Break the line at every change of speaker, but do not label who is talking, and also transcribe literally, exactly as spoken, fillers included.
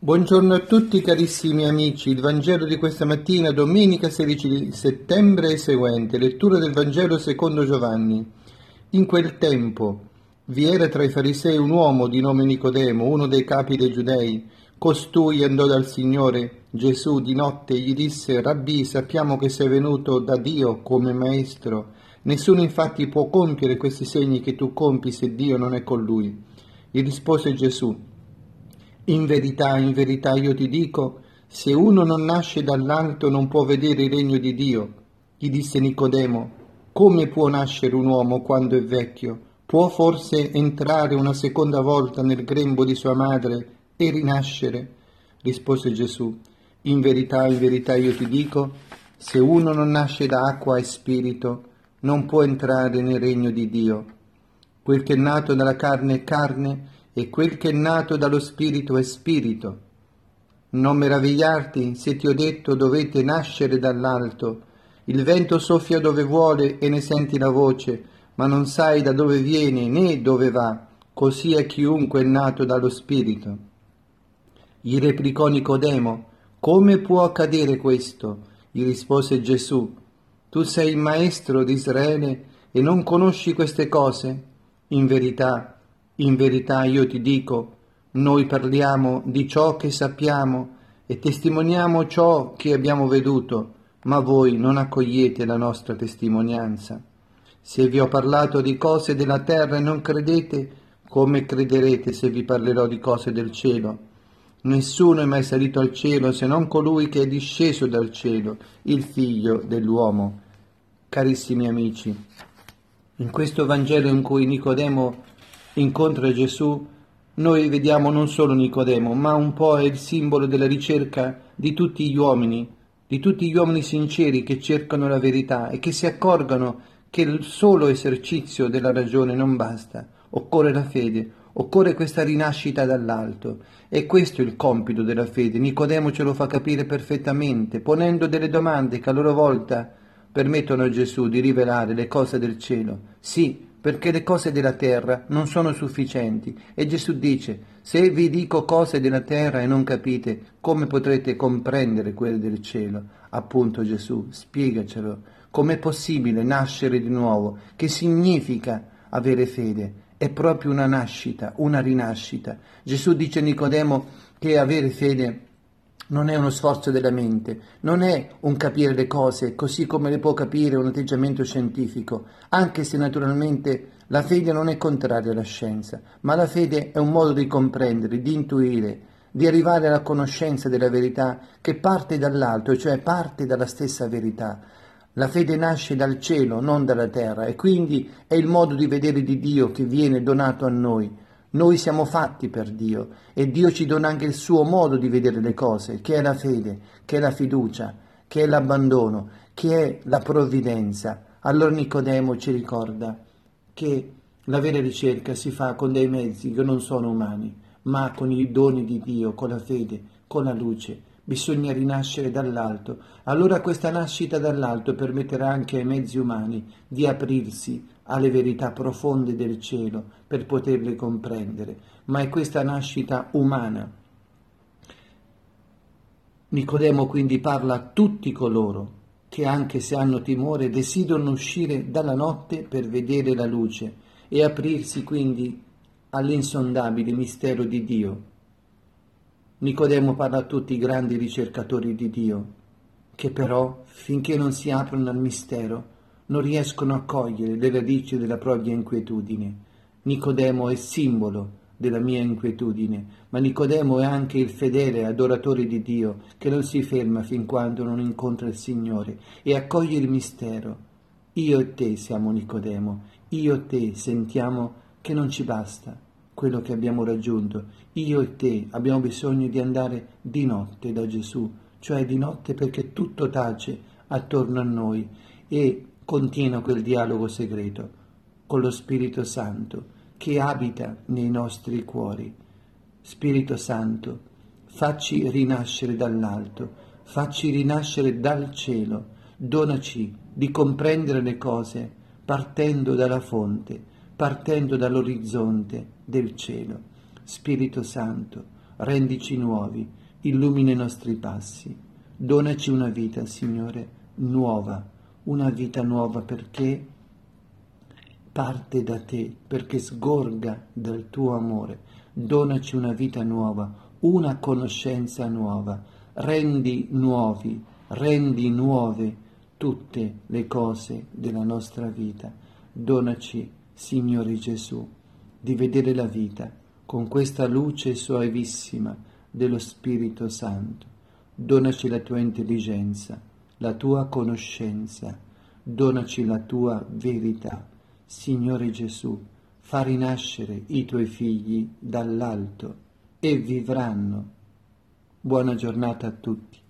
Buongiorno a tutti carissimi amici, il Vangelo di questa mattina, domenica sedici settembre e seguente, lettura del Vangelo secondo Giovanni. In quel tempo vi era tra i farisei un uomo di nome Nicodemo, uno dei capi dei giudei. Costui andò dal Signore Gesù di notte e gli disse: Rabbì, sappiamo che sei venuto da Dio come maestro. Nessuno infatti può compiere questi segni che tu compi se Dio non è con lui. Gli rispose Gesù: In verità, in verità io ti dico, se uno non nasce dall'alto non può vedere il regno di Dio. Gli disse Nicodemo: come può nascere un uomo quando è vecchio? Può forse entrare una seconda volta nel grembo di sua madre e rinascere? Rispose Gesù: in verità, in verità io ti dico, se uno non nasce da acqua e spirito non può entrare nel regno di Dio. Quel che è nato dalla carne è carne, e quel che è nato dallo spirito è spirito. Non meravigliarti se ti ho detto dovete nascere dall'alto. Il vento soffia dove vuole e ne senti la voce, ma non sai da dove viene né dove va. Così è chiunque è nato dallo spirito. Gli replicò Nicodemo: come può accadere questo? Gli rispose Gesù: tu sei il maestro di Israele e non conosci queste cose? In verità, in verità io ti dico, noi parliamo di ciò che sappiamo e testimoniamo ciò che abbiamo veduto, ma voi non accogliete la nostra testimonianza. Se vi ho parlato di cose della terra e non credete, come crederete se vi parlerò di cose del cielo? Nessuno è mai salito al cielo se non colui che è disceso dal cielo, il Figlio dell'uomo. Carissimi amici, in questo Vangelo in cui Nicodemo incontra Gesù, noi vediamo non solo Nicodemo, ma un po' è il simbolo della ricerca di tutti gli uomini, di tutti gli uomini sinceri che cercano la verità e che si accorgono che il solo esercizio della ragione non basta, occorre la fede, occorre questa rinascita dall'alto. E questo è il compito della fede. Nicodemo ce lo fa capire perfettamente, ponendo delle domande che a loro volta permettono a Gesù di rivelare le cose del cielo. Sì, perché le cose della terra non sono sufficienti. E Gesù dice: se vi dico cose della terra e non capite, come potrete comprendere quelle del cielo? Appunto Gesù, spiegacelo. Com'è possibile nascere di nuovo? Che significa avere fede? È proprio una nascita, una rinascita. Gesù dice a Nicodemo che avere fede non è uno sforzo della mente, non è un capire le cose così come le può capire un atteggiamento scientifico, anche se naturalmente la fede non è contraria alla scienza, ma la fede è un modo di comprendere, di intuire, di arrivare alla conoscenza della verità che parte dall'alto, cioè parte dalla stessa verità. La fede nasce dal cielo, non dalla terra, e quindi è il modo di vedere di Dio che viene donato a noi. Noi siamo fatti per Dio e Dio ci dona anche il suo modo di vedere le cose, che è la fede, che è la fiducia, che è l'abbandono, che è la provvidenza. Allora Nicodemo ci ricorda che la vera ricerca si fa con dei mezzi che non sono umani, ma con i doni di Dio, con la fede, con la luce. Bisogna rinascere dall'alto. Allora questa nascita dall'alto permetterà anche ai mezzi umani di aprirsi alle verità profonde del cielo per poterle comprendere, ma è questa nascita umana. Nicodemo quindi parla a tutti coloro che, anche se hanno timore, desiderano uscire dalla notte per vedere la luce e aprirsi quindi all'insondabile mistero di Dio. Nicodemo parla a tutti i grandi ricercatori di Dio, che però, finché non si aprono al mistero, non riescono a cogliere le radici della propria inquietudine. Nicodemo è simbolo della mia inquietudine, ma Nicodemo è anche il fedele adoratore di Dio che non si ferma fin quando non incontra il Signore e accoglie il mistero. Io e te siamo Nicodemo, io e te sentiamo che non ci basta quello che abbiamo raggiunto. Io e te abbiamo bisogno di andare di notte da Gesù, cioè di notte perché tutto tace attorno a noi e continua quel dialogo segreto con lo Spirito Santo che abita nei nostri cuori. Spirito Santo, facci rinascere dall'alto, facci rinascere dal cielo, donaci di comprendere le cose partendo dalla fonte, partendo dall'orizzonte del cielo. Spirito Santo, rendici nuovi, illumina i nostri passi, donaci una vita, Signore, nuova, una vita nuova perché parte da te, perché sgorga dal tuo amore. Donaci una vita nuova, una conoscenza nuova, rendi nuovi, rendi nuove tutte le cose della nostra vita. Donaci, Signore Gesù, di vedere la vita con questa luce soavissima dello Spirito Santo. Donaci la tua intelligenza, la tua conoscenza, donaci la tua verità. Signore Gesù, fa rinascere i tuoi figli dall'alto e vivranno. Buona giornata a tutti.